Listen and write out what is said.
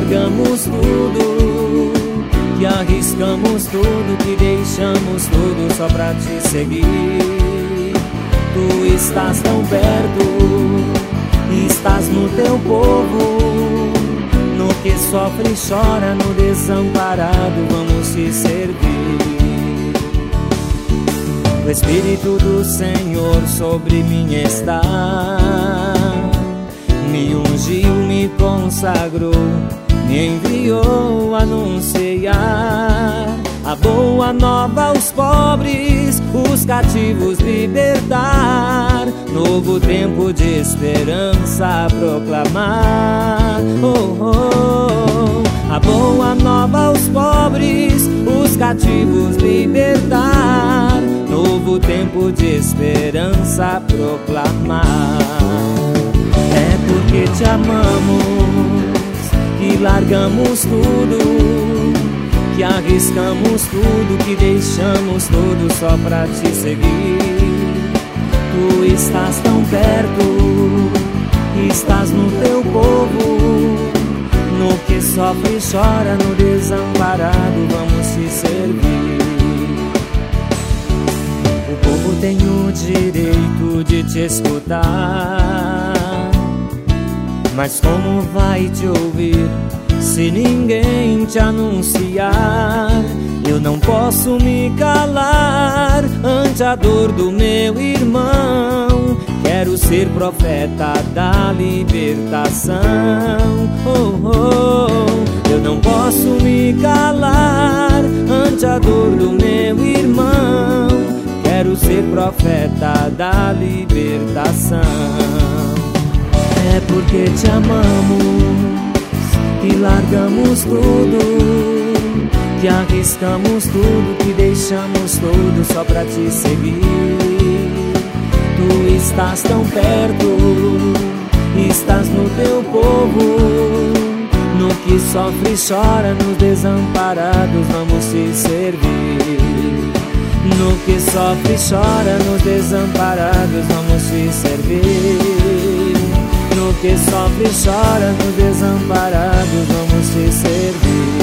largamos tudo, que arriscamos tudo, que deixamos tudo só pra te seguir. Tu estás tão perto, estás no teu povo, no que sofre e chora, no desamparado vamos te servir. O Espírito do Senhor sobre mim está, me ungiu, me consagrou, me enviou a anunciar a boa nova aos pobres, os cativos libertar, novo tempo de esperança a proclamar. Oh, oh, a boa nova aos pobres, os cativos libertar, novo tempo de esperança a proclamar. É porque te amamos que largamos tudo, que arriscamos tudo, que deixamos tudo só pra te seguir. Tu estás tão perto, estás no teu povo, no que sofre e chora, no desamparado vamos te servir. O povo tem o direito de te escutar, mas como vai te ouvir se ninguém te anunciar? Eu não posso me calar ante a dor do meu irmão. Quero ser profeta da libertação. Oh, oh. Eu não posso me calar ante a dor do meu irmão. Quero ser profeta da libertação. É porque te amamos que largamos tudo, que arriscamos tudo, que deixamos tudo só pra te seguir. Tu estás tão perto, estás no teu povo, no que sofre e chora, nos desamparados vamos te servir. No que sofre e chora, nos desamparados vamos te servir. No que sofre e chora, nos desamparados vamos te servir.